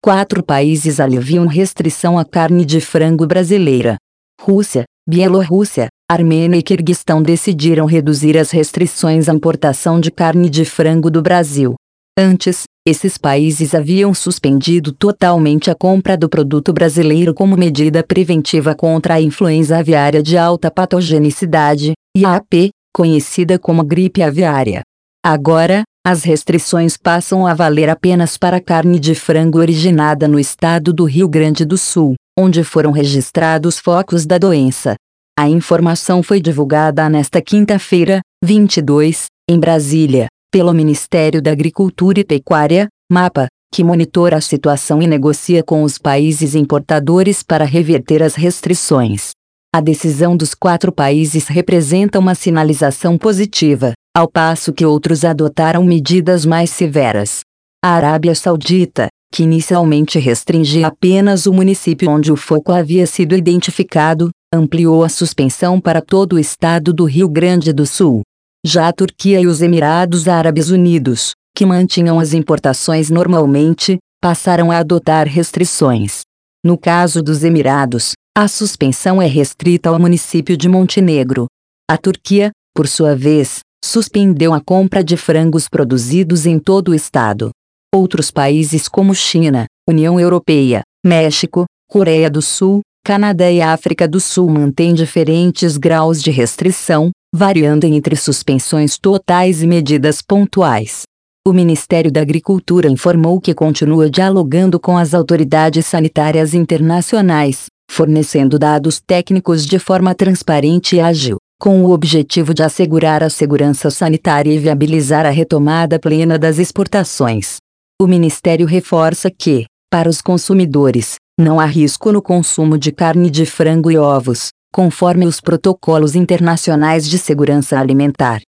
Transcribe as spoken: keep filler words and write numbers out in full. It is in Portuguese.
quatro países aliviam restrição à carne de frango brasileira. Rússia, Bielorrússia, Armênia e Quirguistão decidiram reduzir as restrições à importação de carne de frango do Brasil. Antes, esses países haviam suspendido totalmente a compra do produto brasileiro como medida preventiva contra a influenza aviária de alta patogenicidade, I A P, conhecida como gripe aviária. Agora, as restrições passam a valer apenas para carne de frango originada no estado do Rio Grande do Sul, onde foram registrados focos da doença. A informação foi divulgada nesta quinta-feira, vinte e dois, em Brasília, pelo Ministério da Agricultura e Pecuária, MAPA, que monitora a situação e negocia com os países importadores para reverter as restrições. A decisão dos quatro países representa uma sinalização positiva, ao passo que outros adotaram medidas mais severas. A Arábia Saudita, que inicialmente restringia apenas o município onde o foco havia sido identificado, ampliou a suspensão para todo o estado do Rio Grande do Sul. Já a Turquia e os Emirados Árabes Unidos, que mantinham as importações normalmente, passaram a adotar restrições. No caso dos Emirados, a suspensão é restrita ao município de Montenegro. A Turquia, por sua vez, suspendeu a compra de frangos produzidos em todo o estado. Outros países como China, União Europeia, México, Coreia do Sul, Canadá e África do Sul mantêm diferentes graus de restrição, variando entre suspensões totais e medidas pontuais. O Ministério da Agricultura informou que continua dialogando com as autoridades sanitárias internacionais, fornecendo dados técnicos de forma transparente e ágil, com o objetivo de assegurar a segurança sanitária e viabilizar a retomada plena das exportações. O Ministério reforça que, para os consumidores, não há risco no consumo de carne de frango e ovos, conforme os protocolos internacionais de segurança alimentar.